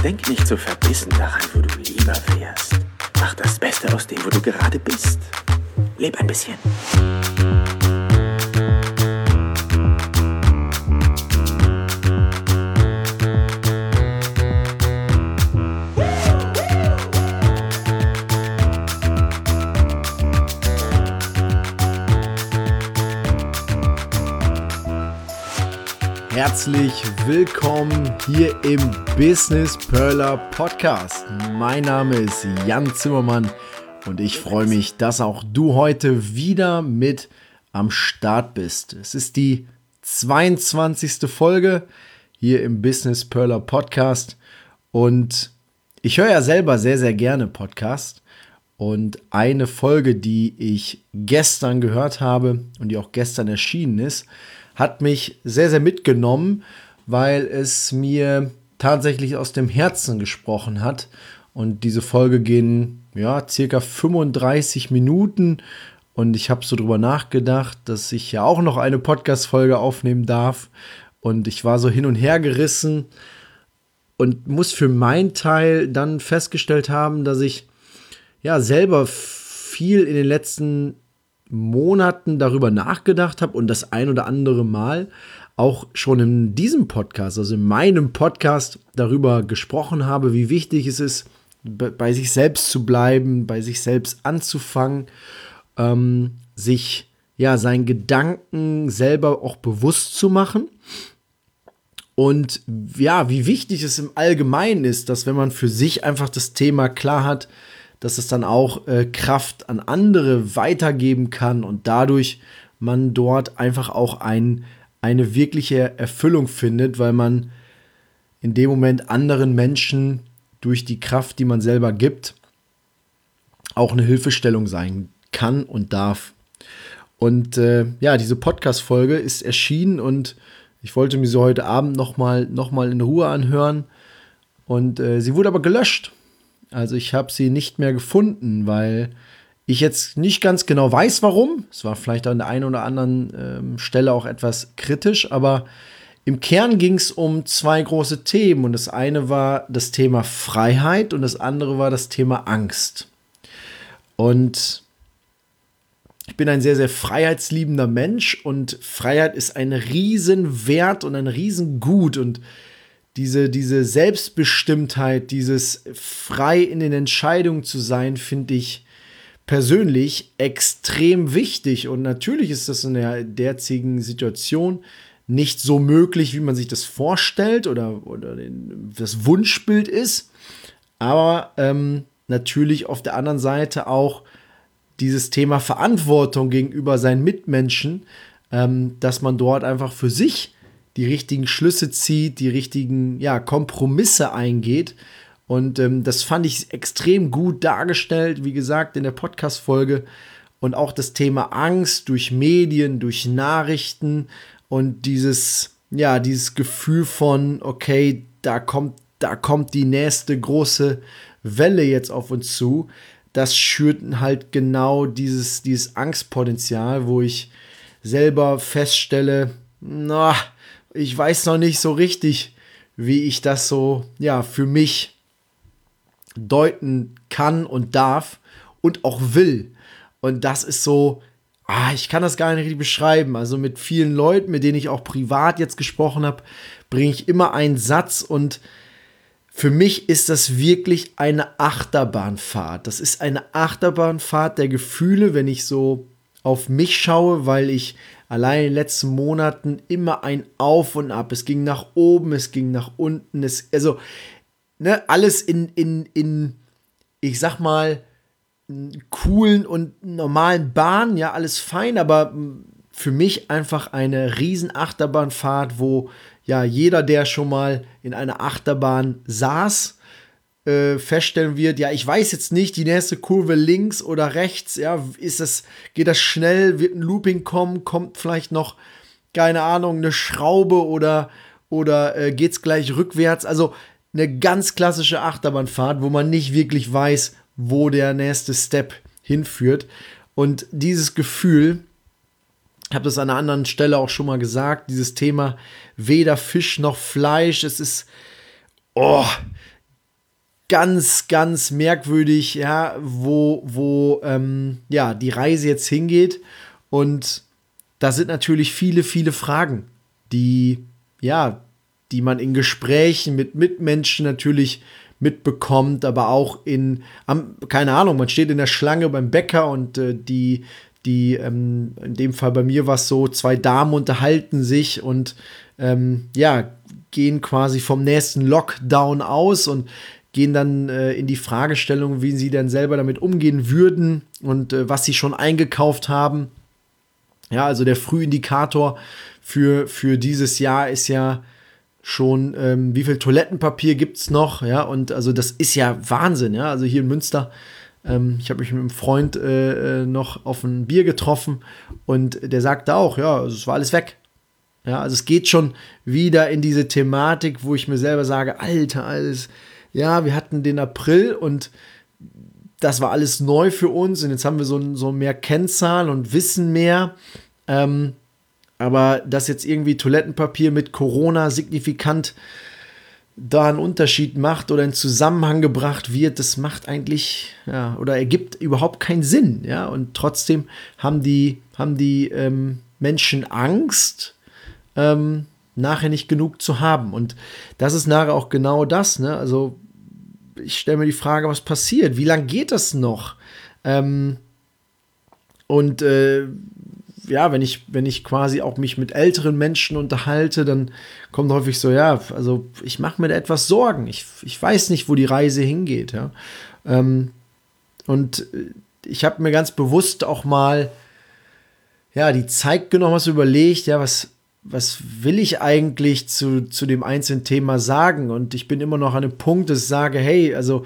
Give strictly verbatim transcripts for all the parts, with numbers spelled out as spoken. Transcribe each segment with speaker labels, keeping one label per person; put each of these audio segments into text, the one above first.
Speaker 1: Denk nicht so verbissen daran, wo du lieber wärst. Mach das Beste aus dem, wo du gerade bist. Leb ein bisschen.
Speaker 2: Herzlich willkommen hier im Business Perler Podcast. Mein Name ist Jan Zimmermann und ich freue mich, dass auch du heute wieder mit am Start bist. Es ist die zweiundzwanzigste Folge hier im Business Perler Podcast und ich höre ja selber sehr, sehr gerne Podcast. Und eine Folge, die ich gestern gehört habe und die auch gestern erschienen ist, hat mich sehr, sehr mitgenommen, weil es mir tatsächlich aus dem Herzen gesprochen hat. Und diese Folge ging ja circa fünfunddreißig Minuten. Und ich habe so drüber nachgedacht, dass ich ja auch noch eine Podcast-Folge aufnehmen darf. Und ich war so hin und her gerissen und muss für meinen Teil dann festgestellt haben, dass ich ja selber viel in den letzten Monaten darüber nachgedacht habe und das ein oder andere Mal auch schon in diesem Podcast, also in meinem Podcast darüber gesprochen habe, wie wichtig es ist, bei sich selbst zu bleiben, bei sich selbst anzufangen, ähm, sich ja seinen Gedanken selber auch bewusst zu machen. Und ja, wie wichtig es im Allgemeinen ist, dass wenn man für sich einfach das Thema klar hat, dass es dann auch äh, Kraft an andere weitergeben kann und dadurch man dort einfach auch ein, eine wirkliche Erfüllung findet, weil man in dem Moment anderen Menschen durch die Kraft, die man selber gibt, auch eine Hilfestellung sein kann und darf. Und äh, ja, diese Podcast-Folge ist erschienen und ich wollte mir sie heute Abend nochmal noch mal in Ruhe anhören und äh, sie wurde aber gelöscht. Also ich habe sie nicht mehr gefunden, weil ich jetzt nicht ganz genau weiß, warum. Es war vielleicht an der einen oder anderen ähm, Stelle auch etwas kritisch, aber im Kern ging es um zwei große Themen. Und das eine war das Thema Freiheit und das andere war das Thema Angst. Und ich bin ein sehr, sehr freiheitsliebender Mensch und Freiheit ist ein Riesenwert und ein Riesengut und Diese, diese Selbstbestimmtheit, dieses frei in den Entscheidungen zu sein, finde ich persönlich extrem wichtig. Und natürlich ist das in der derzeitigen Situation nicht so möglich, wie man sich das vorstellt oder, oder das Wunschbild ist. Aber ähm, natürlich auf der anderen Seite auch dieses Thema Verantwortung gegenüber seinen Mitmenschen, ähm, dass man dort einfach für sich die richtigen Schlüsse zieht, die richtigen ja, Kompromisse eingeht. Und ähm, das fand ich extrem gut dargestellt, wie gesagt, in der Podcast-Folge. Und auch das Thema Angst durch Medien, durch Nachrichten und dieses, ja, dieses Gefühl von, okay, da kommt, da kommt die nächste große Welle jetzt auf uns zu. Das schürt halt genau dieses, dieses Angstpotenzial, wo ich selber feststelle, na, ich weiß noch nicht so richtig, wie ich das so, ja, für mich deuten kann und darf und auch will. Und das ist so, ah, ich kann das gar nicht richtig beschreiben. Also mit vielen Leuten, mit denen ich auch privat jetzt gesprochen habe, bringe ich immer einen Satz und für mich ist das wirklich eine Achterbahnfahrt. Das ist eine Achterbahnfahrt der Gefühle, wenn ich so auf mich schaue, weil ich allein in den letzten Monaten immer ein Auf und Ab. Es ging nach oben, es ging nach unten. Es, also, ne, alles in, in, in, ich sag mal, coolen und normalen Bahnen, ja, alles fein, aber für mich einfach eine riesen Achterbahnfahrt, wo ja jeder, der schon mal in einer Achterbahn saß, Äh, feststellen wird, ja, ich weiß jetzt nicht, die nächste Kurve links oder rechts, ja, ist das, geht das schnell, wird ein Looping kommen, kommt vielleicht noch, keine Ahnung, eine Schraube oder, oder äh, geht's gleich rückwärts, also eine ganz klassische Achterbahnfahrt, wo man nicht wirklich weiß, wo der nächste Step hinführt und dieses Gefühl, ich habe das an einer anderen Stelle auch schon mal gesagt, dieses Thema weder Fisch noch Fleisch, es ist, oh, ganz, ganz merkwürdig, ja, wo, wo ähm, ja, die Reise jetzt hingeht. Und da sind natürlich viele, viele Fragen, die, ja, die man in Gesprächen mit Mitmenschen natürlich mitbekommt, aber auch in, am, keine Ahnung, man steht in der Schlange beim Bäcker und äh, die, die, ähm, in dem Fall bei mir war es so, zwei Damen unterhalten sich und ähm, ja, gehen quasi vom nächsten Lockdown aus und gehen dann äh, in die Fragestellung, wie sie denn selber damit umgehen würden und äh, was sie schon eingekauft haben. Ja, also der Frühindikator für, für dieses Jahr ist ja schon, ähm, wie viel Toilettenpapier gibt es noch, ja, und also das ist ja Wahnsinn, ja, also hier in Münster, ähm, ich habe mich mit einem Freund äh, noch auf ein Bier getroffen und der sagte auch, ja, also es war alles weg. Ja, also es geht schon wieder in diese Thematik, wo ich mir selber sage, Alter, alles, ja, wir hatten den April und das war alles neu für uns und jetzt haben wir so, so mehr Kennzahlen und wissen mehr. Ähm, aber dass jetzt irgendwie Toilettenpapier mit Corona signifikant da einen Unterschied macht oder in Zusammenhang gebracht wird, das macht eigentlich, ja, oder ergibt überhaupt keinen Sinn. Ja, und trotzdem haben die, haben die ähm, Menschen Angst, ähm, nachher nicht genug zu haben. Und das ist nachher auch genau das, ne? Also ich stelle mir die Frage, was passiert? Wie lange geht das noch? Ähm, und äh, ja, wenn ich, wenn ich quasi auch mich mit älteren Menschen unterhalte, dann kommt häufig so, ja, also ich mache mir da etwas Sorgen. Ich, ich weiß nicht, wo die Reise hingeht. Ja? Ähm, und ich habe mir ganz bewusst auch mal ja, die Zeit genommen, was überlegt, ja, was was will ich eigentlich zu, zu dem einzelnen Thema sagen? Und ich bin immer noch an einem Punkt, dass ich sage, hey, also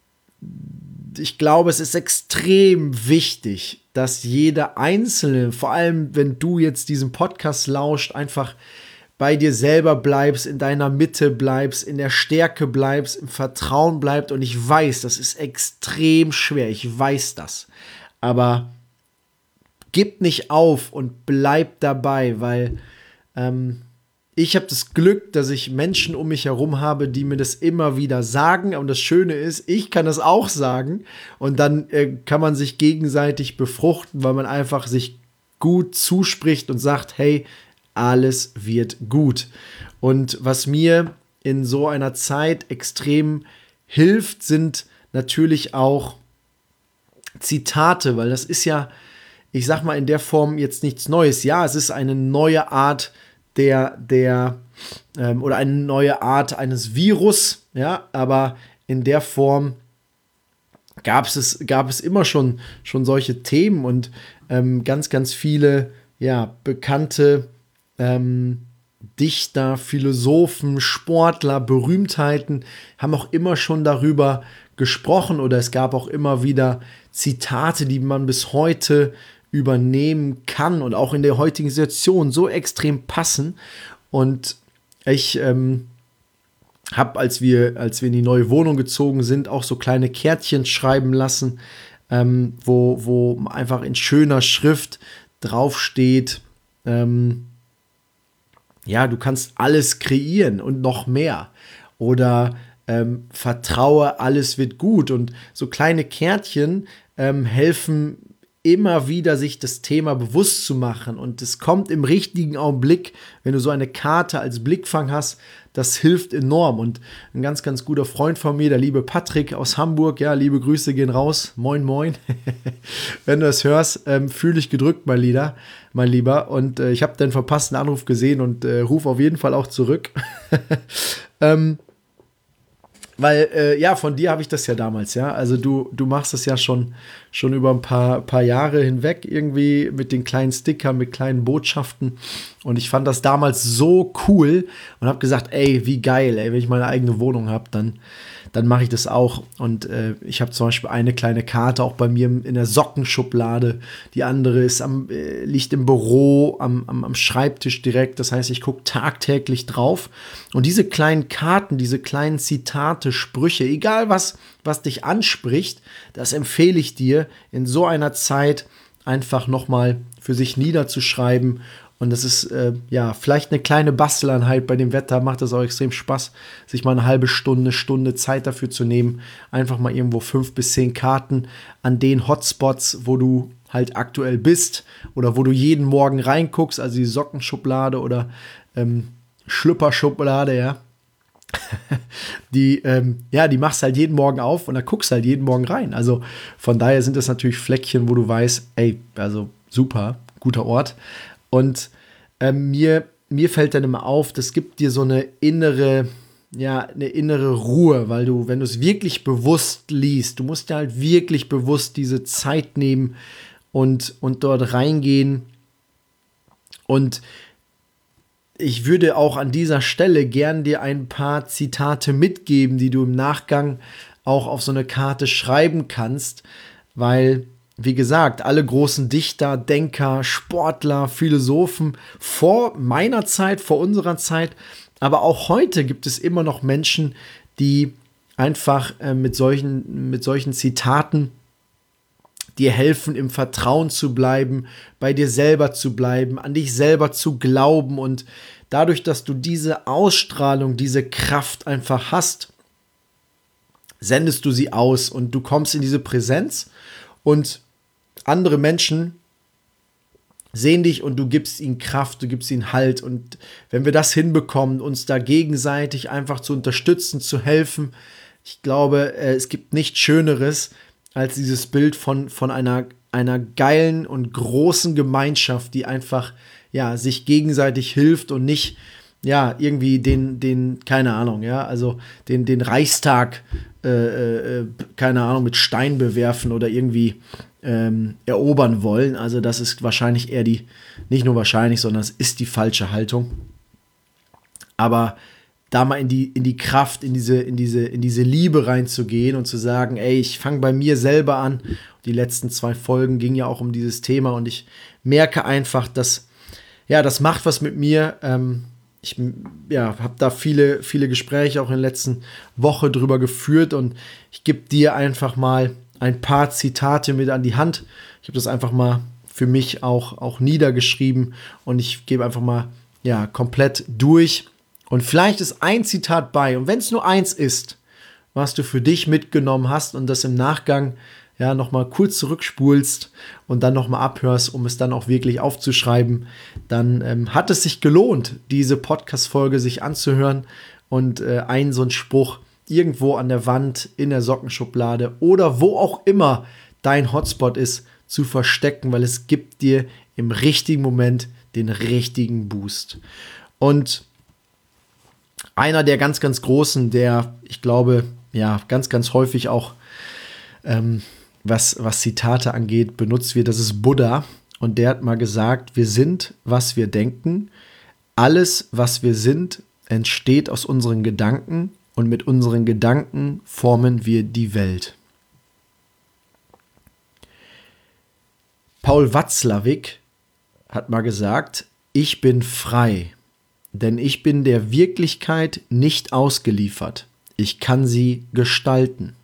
Speaker 2: ich glaube, es ist extrem wichtig, dass jeder Einzelne, vor allem wenn du jetzt diesen Podcast lauscht, einfach bei dir selber bleibst, in deiner Mitte bleibst, in der Stärke bleibst, im Vertrauen bleibst. Und ich weiß, das ist extrem schwer, ich weiß das. Aber gib nicht auf und bleib dabei, weil Ähm, ich habe das Glück, dass ich Menschen um mich herum habe, die mir das immer wieder sagen. Und das Schöne ist, ich kann das auch sagen. Und dann äh, kann man sich gegenseitig befruchten, weil man einfach sich gut zuspricht und sagt, hey, alles wird gut. Und was mir in so einer Zeit extrem hilft, sind natürlich auch Zitate, weil das ist ja, ich sag mal, in der Form jetzt nichts Neues. Ja, es ist eine neue Art der, der, ähm, oder eine neue Art eines Virus, ja, aber in der Form gab es, gab es immer schon, schon solche Themen und ähm, ganz, ganz viele, ja, bekannte ähm, Dichter, Philosophen, Sportler, Berühmtheiten haben auch immer schon darüber gesprochen oder es gab auch immer wieder Zitate, die man bis heute übernehmen kann und auch in der heutigen Situation so extrem passen. Und ich ähm, habe, als wir, als wir in die neue Wohnung gezogen sind, auch so kleine Kärtchen schreiben lassen, ähm, wo, wo einfach in schöner Schrift draufsteht, ähm, ja, du kannst alles kreieren und noch mehr. Oder ähm, vertraue, alles wird gut. Und so kleine Kärtchen ähm, helfen immer wieder, sich das Thema bewusst zu machen. Und es kommt im richtigen Augenblick, wenn du so eine Karte als Blickfang hast, das hilft enorm. Und ein ganz, ganz guter Freund von mir, der liebe Patrick aus Hamburg, ja, liebe Grüße gehen raus, moin, moin. Wenn du das hörst, ähm, fühl dich gedrückt, mein Lieber, mein Lieber. Und äh, ich habe den verpassten Anruf gesehen und äh, ruf auf jeden Fall auch zurück. ähm, Weil, äh, ja, von dir habe ich das ja damals, ja. Also du, du machst das ja schon, schon über ein paar, paar Jahre hinweg irgendwie mit den kleinen Stickern, mit kleinen Botschaften. Und ich fand das damals so cool und habe gesagt, ey, wie geil, ey, wenn ich meine eigene Wohnung habe, dann, dann mache ich das auch. Und äh, ich habe zum Beispiel eine kleine Karte auch bei mir in der Sockenschublade. Die andere ist am, äh, liegt im Büro, am, am, am Schreibtisch direkt. Das heißt, ich gucke tagtäglich drauf. Und diese kleinen Karten, diese kleinen Zitate, Sprüche, egal was, was dich anspricht, das empfehle ich dir in so einer Zeit einfach nochmal für sich niederzuschreiben Und das ist, äh, ja, vielleicht eine kleine Basteleinheit. Bei dem Wetter macht das auch extrem Spaß, sich mal eine halbe Stunde, Stunde Zeit dafür zu nehmen. Einfach mal irgendwo fünf bis zehn Karten an den Hotspots, wo du halt aktuell bist oder wo du jeden Morgen reinguckst, also die Sockenschublade oder ähm, Schlüpperschublade, ja. die, ähm, ja, die machst halt jeden Morgen auf und da guckst halt jeden Morgen rein. Also von daher sind das natürlich Fleckchen, wo du weißt, ey, also super, guter Ort. Und ähm, mir, mir fällt dann immer auf, das gibt dir so eine innere, ja, eine innere Ruhe, weil du, wenn du es wirklich bewusst liest, du musst ja halt wirklich bewusst diese Zeit nehmen und, und dort reingehen. Und ich würde auch an dieser Stelle gern dir ein paar Zitate mitgeben, die du im Nachgang auch auf so eine Karte schreiben kannst, weil, wie gesagt, alle großen Dichter, Denker, Sportler, Philosophen vor meiner Zeit, vor unserer Zeit, aber auch heute gibt es immer noch Menschen, die einfach äh, mit solchen, mit solchen Zitaten dir helfen, im Vertrauen zu bleiben, bei dir selber zu bleiben, an dich selber zu glauben. Und dadurch, dass du diese Ausstrahlung, diese Kraft einfach hast, sendest du sie aus und du kommst in diese Präsenz und andere Menschen sehen dich und du gibst ihnen Kraft, du gibst ihnen Halt. Und wenn wir das hinbekommen, uns da gegenseitig einfach zu unterstützen, zu helfen, ich glaube, es gibt nichts Schöneres, als dieses Bild von, von einer, einer geilen und großen Gemeinschaft, die einfach, ja, sich gegenseitig hilft und nicht, ja, irgendwie den, den, keine Ahnung, ja, also den, den Reichstag, äh, äh, keine Ahnung, mit Stein bewerfen oder irgendwie ähm, erobern wollen. Also das ist wahrscheinlich eher die, nicht nur wahrscheinlich, sondern es ist die falsche Haltung. Aber da mal in die, in die Kraft, in diese, in diese, in diese Liebe reinzugehen und zu sagen, ey, ich fange bei mir selber an. Die letzten zwei Folgen gingen ja auch um dieses Thema und ich merke einfach, dass, ja, das macht was mit mir. Ähm, ich, ja, habe da viele, viele Gespräche auch in der letzten Woche drüber geführt und ich gebe dir einfach mal ein paar Zitate mit an die Hand. Ich habe das einfach mal für mich auch, auch niedergeschrieben und ich gebe einfach mal, ja, komplett durch. Und vielleicht ist ein Zitat bei, und wenn es nur eins ist, was du für dich mitgenommen hast und das im Nachgang ja nochmal kurz zurückspulst und dann nochmal abhörst, um es dann auch wirklich aufzuschreiben, dann ähm, hat es sich gelohnt, diese Podcast-Folge sich anzuhören und äh, einen so einen Spruch irgendwo an der Wand, in der Sockenschublade oder wo auch immer dein Hotspot ist, zu verstecken, weil es gibt dir im richtigen Moment den richtigen Boost. Und einer der ganz, ganz Großen, der, ich glaube, ja, ganz, ganz häufig auch, ähm, was, was Zitate angeht, benutzt wird, das ist Buddha. Und der hat mal gesagt, wir sind, was wir denken. Alles, was wir sind, entsteht aus unseren Gedanken. Und mit unseren Gedanken formen wir die Welt. Paul Watzlawick hat mal gesagt, ich bin frei. Denn ich bin der Wirklichkeit nicht ausgeliefert. Ich kann sie gestalten.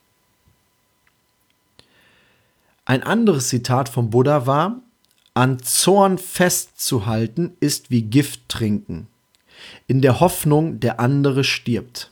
Speaker 2: Ein anderes Zitat vom Buddha war, an Zorn festzuhalten ist wie Gift trinken, in der Hoffnung, der andere stirbt.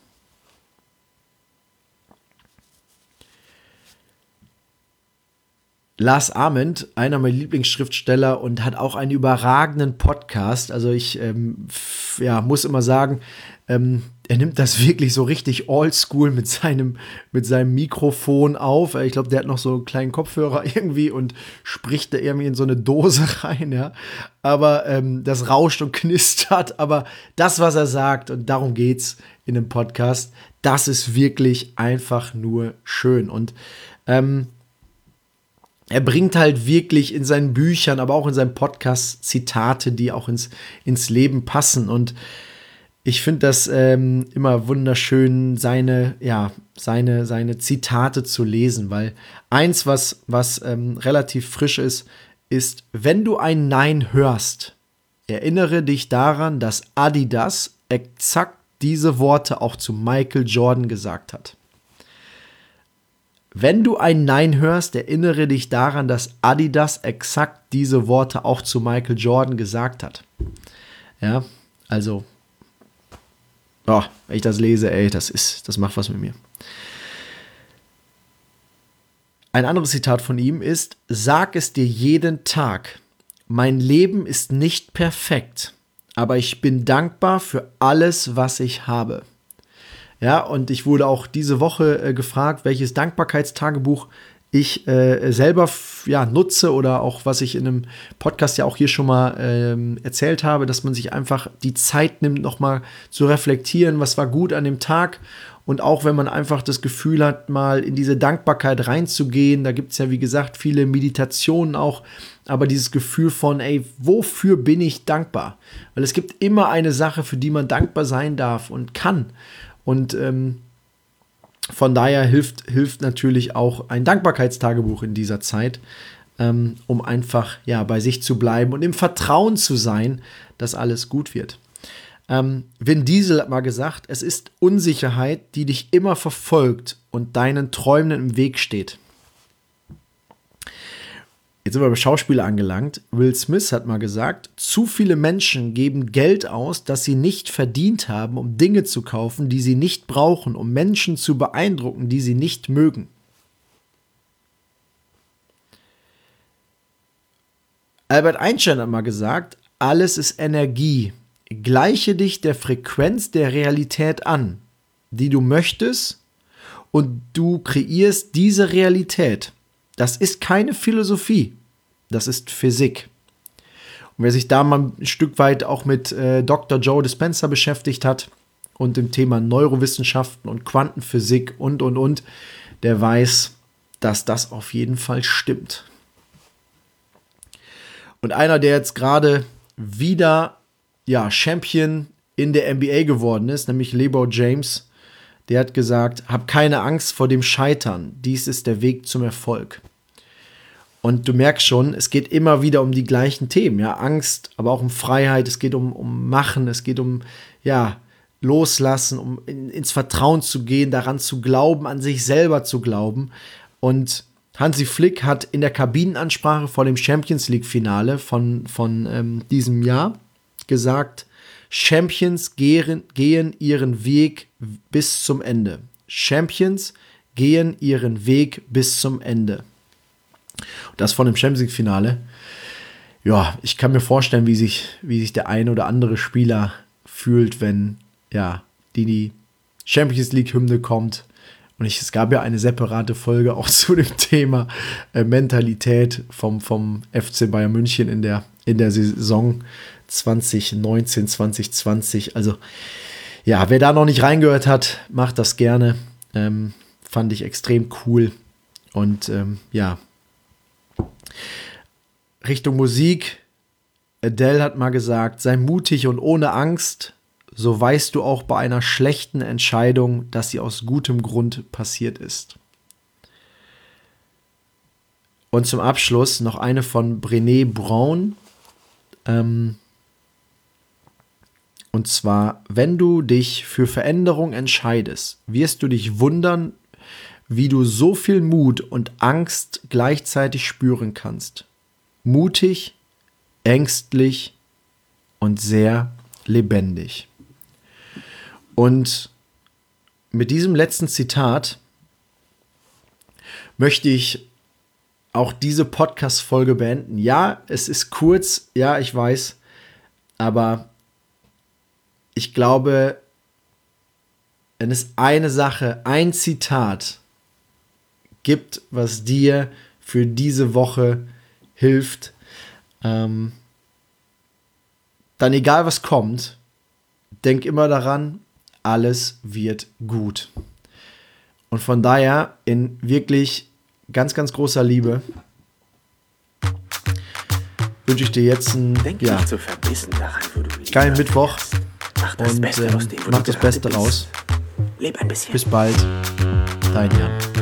Speaker 2: Lars Ament, einer meiner Lieblingsschriftsteller und hat auch einen überragenden Podcast. Also ich ähm, f- ja, muss immer sagen, ähm, er nimmt das wirklich so richtig oldschool mit seinem, mit seinem Mikrofon auf. Ich glaube, der hat noch so einen kleinen Kopfhörer irgendwie und spricht da irgendwie in so eine Dose rein. Ja. Aber ähm, das rauscht und knistert. Aber das, was er sagt, und darum geht's in dem Podcast, das ist wirklich einfach nur schön. Und ähm, er bringt halt wirklich in seinen Büchern, aber auch in seinem Podcast Zitate, die auch ins, ins Leben passen. Und ich finde das ähm, immer wunderschön, seine, ja, seine, seine Zitate zu lesen, weil eins, was, was ähm, relativ frisch ist, ist, wenn du ein Nein hörst, erinnere dich daran, dass Adidas exakt diese Worte auch zu Michael Jordan gesagt hat. Wenn du ein Nein hörst, erinnere dich daran, dass Adidas exakt diese Worte auch zu Michael Jordan gesagt hat. Ja, also, oh, wenn ich das lese, ey, das ist, das macht was mit mir. Ein anderes Zitat von ihm ist: Sag es dir jeden Tag. Mein Leben ist nicht perfekt, aber ich bin dankbar für alles, was ich habe. Ja, und ich wurde auch diese Woche äh, gefragt, welches Dankbarkeitstagebuch ich äh, selber f- ja, nutze oder auch, was ich in einem Podcast ja auch hier schon mal ähm, erzählt habe, dass man sich einfach die Zeit nimmt, nochmal zu reflektieren, was war gut an dem Tag. Und auch wenn man einfach das Gefühl hat, mal in diese Dankbarkeit reinzugehen, da gibt es ja, wie gesagt, viele Meditationen auch, aber dieses Gefühl von, ey, wofür bin ich dankbar? Weil es gibt immer eine Sache, für die man dankbar sein darf und kann. Und ähm, von daher hilft, hilft natürlich auch ein Dankbarkeitstagebuch in dieser Zeit, ähm, um einfach ja, bei sich zu bleiben und im Vertrauen zu sein, dass alles gut wird. Ähm, Vin Diesel hat mal gesagt, es ist Unsicherheit, die dich immer verfolgt und deinen Träumen im Weg steht. Jetzt sind wir beim Schauspieler angelangt. Will Smith hat mal gesagt, zu viele Menschen geben Geld aus, das sie nicht verdient haben, um Dinge zu kaufen, die sie nicht brauchen, um Menschen zu beeindrucken, die sie nicht mögen. Albert Einstein hat mal gesagt, alles ist Energie. Gleiche dich der Frequenz der Realität an, die du möchtest, und du kreierst diese Realität. Das ist keine Philosophie, das ist Physik. Und wer sich da mal ein Stück weit auch mit äh, Doktor Joe Dispenza beschäftigt hat und dem Thema Neurowissenschaften und Quantenphysik und, und, und, der weiß, dass das auf jeden Fall stimmt. Und einer, der jetzt gerade wieder ja, Champion in der N B A geworden ist, nämlich LeBron James, der hat gesagt, hab keine Angst vor dem Scheitern, dies ist der Weg zum Erfolg. Und du merkst schon, es geht immer wieder um die gleichen Themen, ja, Angst, aber auch um Freiheit, es geht um, um Machen, es geht um, ja, Loslassen, um in, ins Vertrauen zu gehen, daran zu glauben, an sich selber zu glauben. Und Hansi Flick hat in der Kabinenansprache vor dem Champions League-Finale von, von ähm, diesem Jahr gesagt, Champions gehen, gehen ihren Weg bis zum Ende. Champions gehen ihren Weg bis zum Ende. Und das von dem Champions League-Finale. Ja, ich kann mir vorstellen, wie sich, wie sich der ein oder andere Spieler fühlt, wenn ja, die, die Champions League-Hymne kommt. Und ich, es gab ja eine separate Folge auch zu dem Thema äh, Mentalität vom, vom F C Bayern München in der, in der Saison zwanzig neunzehn, zwanzig zwanzig. Also ja, wer da noch nicht reingehört hat, macht das gerne. Ähm, fand ich extrem cool. Und ähm, ja, Richtung Musik. Adele hat mal gesagt, sei mutig und ohne Angst, so weißt du auch bei einer schlechten Entscheidung, dass sie aus gutem Grund passiert ist. Und zum Abschluss noch eine von Brené Brown. Ähm, und zwar, wenn du dich für Veränderung entscheidest, wirst du dich wundern, wie du so viel Mut und Angst gleichzeitig spüren kannst. Mutig, ängstlich und sehr lebendig. Und mit diesem letzten Zitat möchte ich auch diese Podcast-Folge beenden. Ja, es ist kurz, ja, ich weiß, aber ich glaube, wenn es eine Sache, ein Zitat gibt, was dir für diese Woche hilft, ähm, dann egal was kommt, denk immer daran, alles wird gut. Und von daher in wirklich ganz, ganz großer Liebe wünsche ich dir jetzt einen
Speaker 1: Denk
Speaker 2: ja,
Speaker 1: nicht zu verbissen daran, wo du lieber
Speaker 2: geilen Mittwoch
Speaker 1: wärst. Mach das
Speaker 2: und
Speaker 1: Beste
Speaker 2: ähm,
Speaker 1: aus dem, wo
Speaker 2: mach
Speaker 1: du
Speaker 2: das
Speaker 1: gerade
Speaker 2: Beste
Speaker 1: bist.
Speaker 2: raus.
Speaker 1: Leb ein bisschen.
Speaker 2: Bis bald, dein Jan.